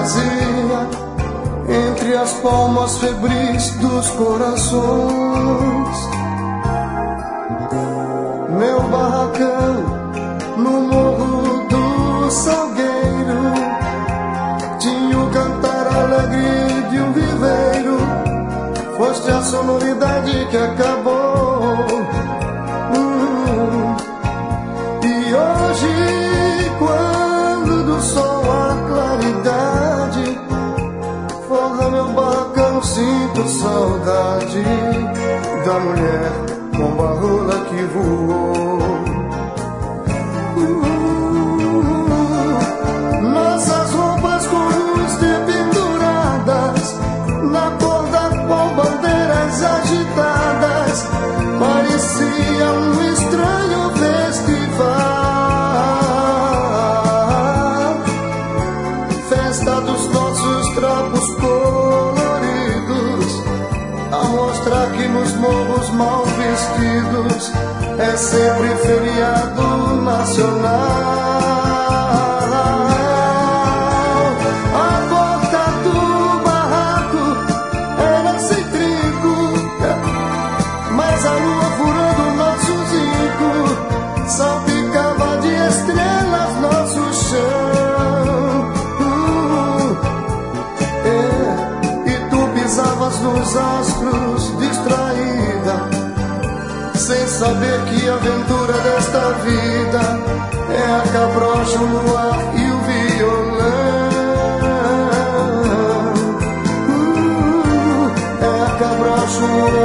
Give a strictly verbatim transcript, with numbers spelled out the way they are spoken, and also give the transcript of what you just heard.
vazia entre as palmas febris dos corações. Meu barracão no morro do Salgueiro tinha o cantar alegre de um viveiro. Foste a sonoridade que acabou. hum. E hoje, quando do sol a claridade forra meu barracão, sinto saudade da mulher com a rola que voou. Nossas roupas com luz dependuradas na cor da qual bandeiras agitadas, parecia um estranho festival. Festa dos nossos trapos coloridos, a mostrar que nos morros mal vestidos é sempre feriado nacional. A porta do barraco era sem trinco, mas a lua furando nosso zinco salpicava de estrelas nosso chão. uh, é, E tu pisavas nos astros distraída, sem saber que a aventura desta vida é a cabrocha, o luar e o violão. uh, É a cabrocha, o luar